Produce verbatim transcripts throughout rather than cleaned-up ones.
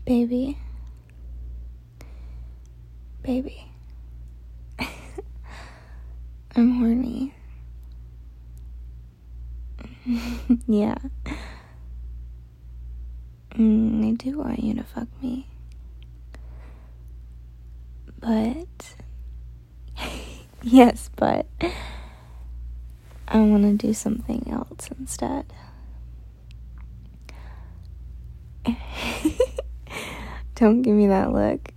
Baby. Baby. I'm horny. Yeah. Mm, I do want you to fuck me. But... yes, but... I want to do something else instead. Don't give me that look.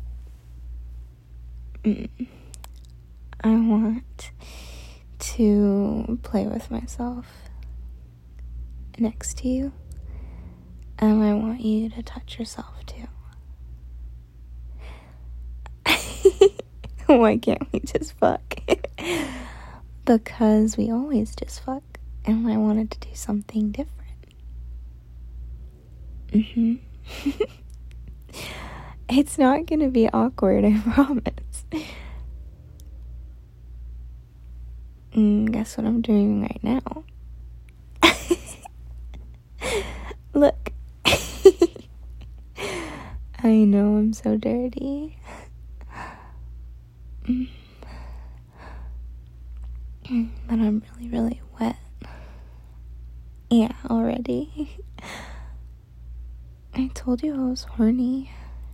Mm. I want to play with myself next to you, and I want you to touch yourself too. Why can't we just fuck? Because we always just fuck, and I wanted to do something different. Mm-hmm. It's not gonna be awkward, I promise. Mm, guess what I'm doing right now? Look. I know I'm so dirty. Mm. But I'm really, really wet. Yeah, already. I told you I was horny.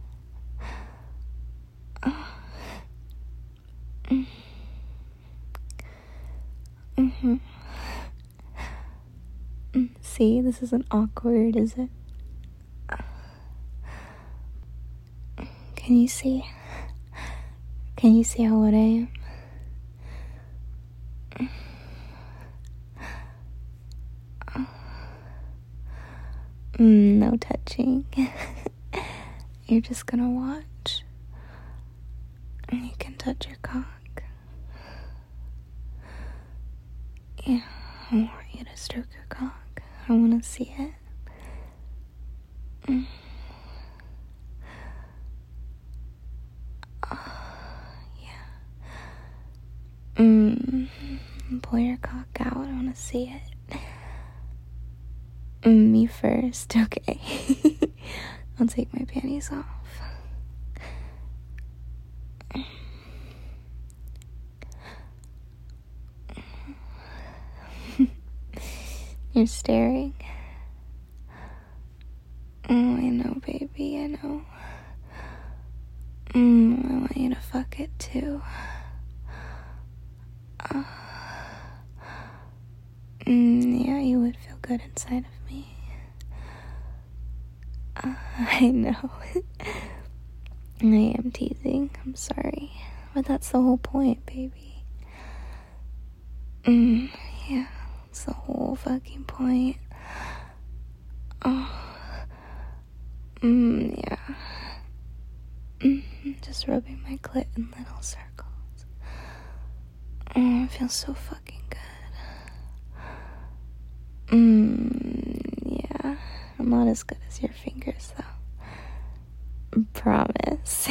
Mm-hmm. See, this isn't awkward, is it? Can you see? Can you see how wet I am? Mm, no touching. You're just gonna watch. And you can touch your cock. Yeah, I want you to stroke your cock. I want to see it. Mm. Oh, yeah. Mm. Pull your cock out. I want to see it. Mm, me first. Okay. I'll take my panties off. You're staring. Oh, I know, baby, I know. Mm, I want you to fuck it too. Uh, mm, yeah, you would feel good inside of me. Uh, I know. I am teasing. I'm sorry. But that's the whole point, baby. Mm, yeah. It's the whole fucking point. Oh. Mm, yeah. Mm, just rubbing my clit in little circles. Oh, it feels so fucking good. Mm, yeah. I'm not as good as your fingers, though. Promise.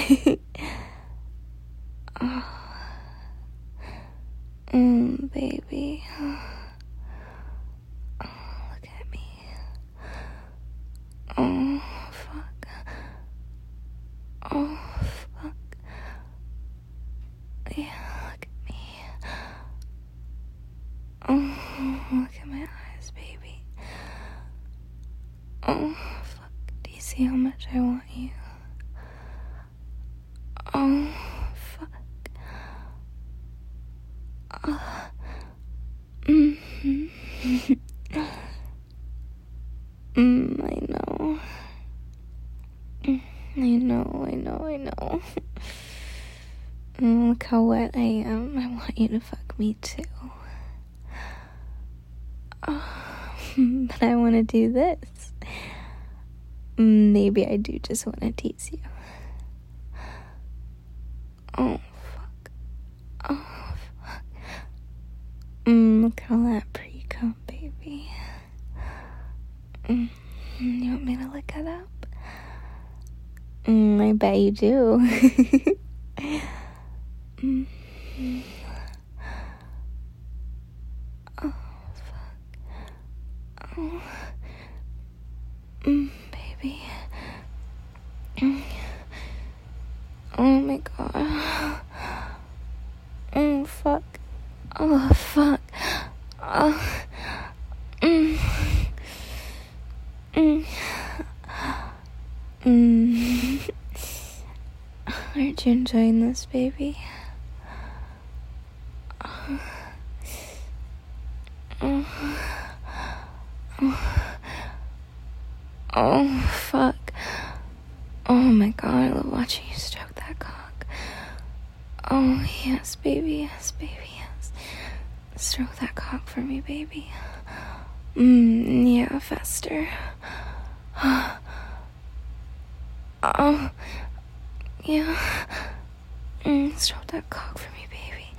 Oh. Mm, baby. Oh, fuck. Oh, fuck. Yeah, look at me. Oh, look at my eyes, baby. Oh, fuck. Do you see how much I want you? Oh, fuck. Oh. Mm-hmm. Mm, I know. I know, I know, I know. Mm, look how wet I am. I want you to fuck me too. Oh, but I want to do this. Maybe I do just want to tease you. Oh, fuck. Oh, fuck. Mm, look at all that pre-cum, baby. Mm, you want me to lick it up? Mm, I bet you do. mm. Oh, fuck. Oh. Mm, baby. Mm. Aren't you enjoying this, baby? Oh. Oh. Oh. Oh, fuck. Oh my god, I love watching you stroke that cock. Oh, yes, baby, yes, baby, yes. Stroke that cock for me, baby. Mmm, yeah, faster. Oh, yeah. Mm, stroke that cock for me, baby.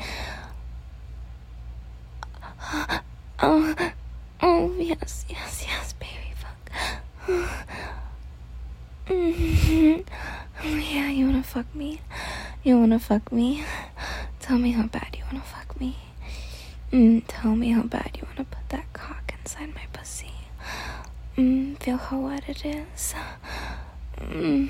Oh, oh, yes, yes, yes, baby, fuck. Mm-hmm. Oh, yeah, you wanna fuck me? You wanna fuck me? Tell me how bad you wanna fuck me. Mm, tell me how bad you wanna put that cock inside my pussy. Mm, feel how wet it is. Mm.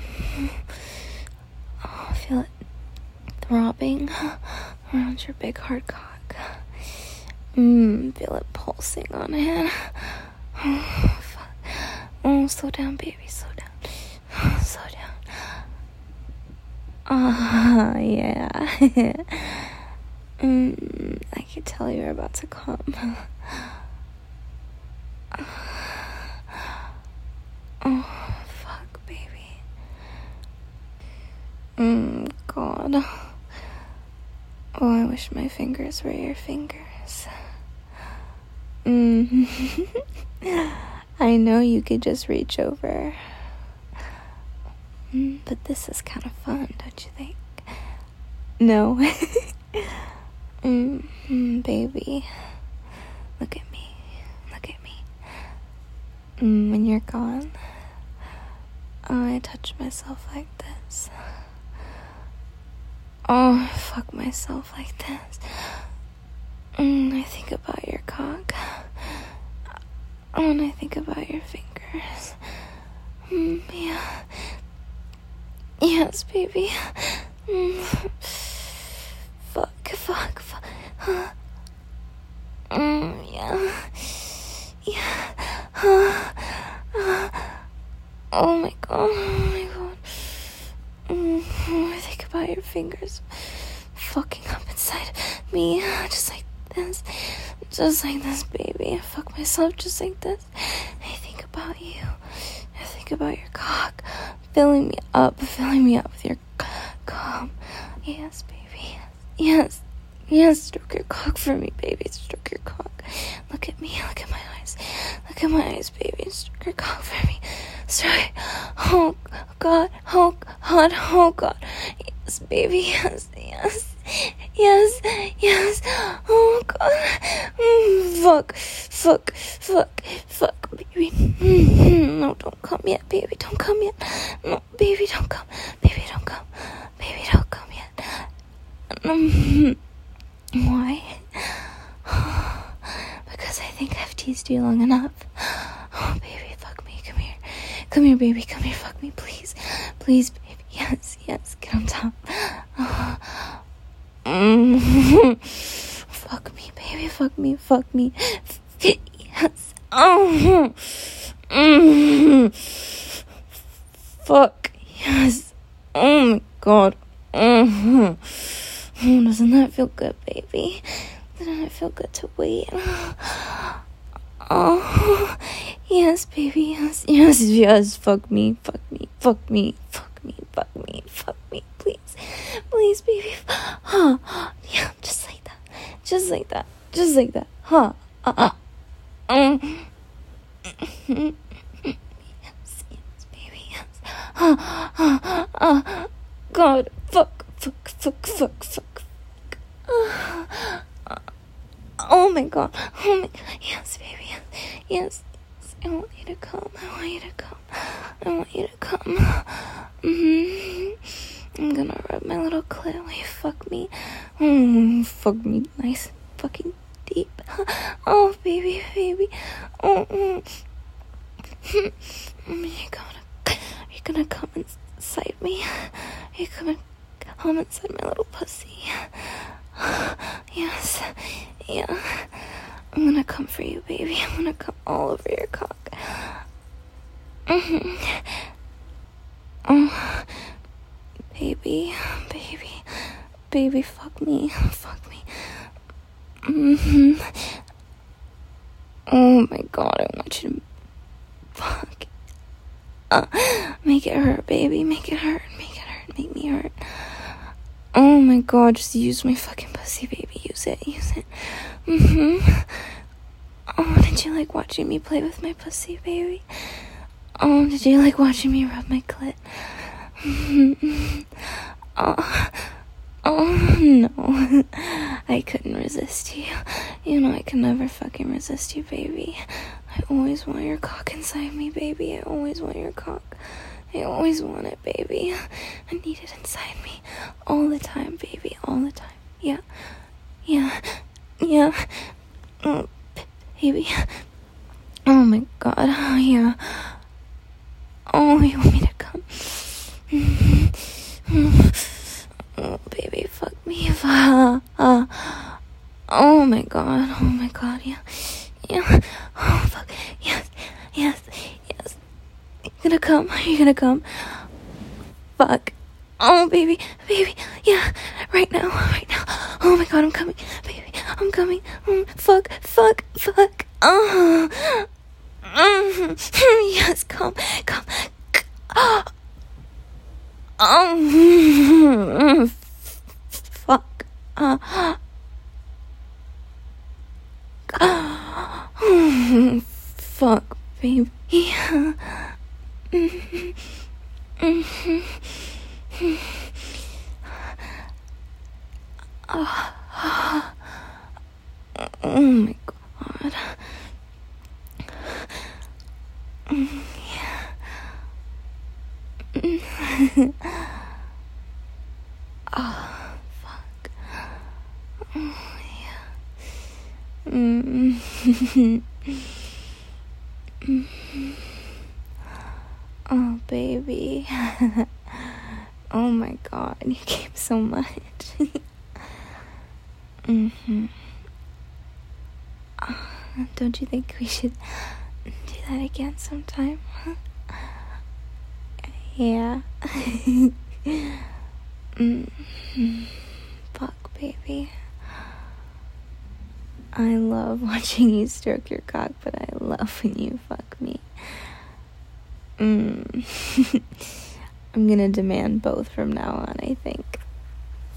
Oh, feel it throbbing around your big hard cock. Mmm, feel it pulsing on it. Oh, fuck. Oh, slow down, baby, slow down. Oh, slow down. Ah, oh, yeah. mm, I could tell you're about to come. Oh, fuck, baby. Mm, God. Oh, I wish my fingers were your fingers. Mm. I know you could just reach over. Mm, but this is kind of fun, don't you think? No. mm, mm, baby. Look at me. Look at me. Mm, when you're gone, oh, I touch myself like this. Oh, I fuck myself like this. Mm, I think about your cock. Oh, and I think about your fingers. Mm, yeah. Yes, baby. Mm. Fuck, fuck, fuck. Huh. Mm, yeah. Yeah. Huh. Uh. Oh my god. Oh my god. Mm. Oh, I think about your fingers fucking up inside me. Just like this. Just like this, baby. I fuck myself just like this. I think about you. I think about your cock filling me up, filling me up with your cum. Yes, baby. Yes. Yes, stroke your cock for me, baby. Stroke your cock. Look at me. Look at my eyes. Look at my eyes, baby. Stroke your cock for me. Stroke. Oh, God. Oh, God. Oh, God. Yes, baby. Yes. Yes. Yes. Yes. Oh, God. Mm, fuck. Fuck. Fuck. Fuck, baby. Mm-hmm. No, don't come yet, baby. Don't come yet. No, baby, don't come. Baby, don't come. Baby, don't come yet. Um, why? Because I think I've teased you long enough. Oh, baby, fuck me. Come here. Come here, baby. Come here. Fuck me, please. Please, baby. Yes, yes. Get on top. Uh, mm, fuck me, baby. Fuck me. Fuck me. Yes. Oh. Mm, fuck. Yes. Oh, my God. Mm-hmm. Oh, doesn't that feel good, baby? Doesn't it feel good to wait? Oh, yes, baby, yes, yes, yes, fuck me, fuck me, fuck me, fuck me, fuck me, fuck me, please, please, baby, huh, yeah, just like that, just like that, just like that, huh, uh, uh, um, yes, yes, baby, yes, huh, huh, uh, God, fuck, fuck, fuck, fuck, fuck, uh, uh, oh my God, oh my, yes, baby, yes, yes, yes, I want you to come, I want you to come, I want you to come, mm-hmm, I'm gonna rub my little clit while you fuck me, mm, fuck me nice, fucking deep, oh, baby, baby, oh, mm. You're gonna, you're gonna come inside me, you're gonna come inside my little pussy. Yes, yeah. I'm gonna come for you, baby. I'm gonna come all over your cock. Mm-hmm. baby, baby, baby, fuck me, fuck me. Mm-hmm. Oh my god, I want you to fuck. Uh, make it hurt, baby, make it hurt, make it hurt, make me hurt. Oh my god, just use my fucking pussy, baby, use it, use it. Mm-hmm. Oh, did you like watching me play with my pussy, baby? Oh, did you like watching me rub my clit? Mm-hmm. Oh, oh no, I couldn't resist you. You know I can never fucking resist you, baby. I always want your cock inside me, baby. I always want your cock. I always want it, baby. I need it inside me all the time, baby, all the time. Yeah, yeah, yeah. Oh, baby. Oh my god, oh, yeah. Oh, you want me to come? Oh, baby, fuck me. Uh, uh, oh my god, oh my god, yeah. Yeah. Oh, fuck. Yes, yes, yes. You're gonna come, you're gonna come. Fuck. Oh, baby, baby, yeah. Right now, right now. Oh my god, I'm coming. Baby, I'm coming. Mm, fuck, fuck, fuck. Oh. Mm, yes, come, come. Oh. Oh. Fuck. Uh. Oh, fuck, baby. Yeah. Mm-hmm. Mm-hmm. Oh, oh my god. Yeah. Oh, fuck. Oh, yeah. Mm-hmm. Oh, baby. Oh my god, you came so much. Mm-hmm. Uh, don't you think we should do that again sometime? Huh? Yeah. Mm-hmm. Fuck, baby. I love watching you stroke your cock, but I love when you fuck me. Mm. I'm gonna demand both from now on, I think.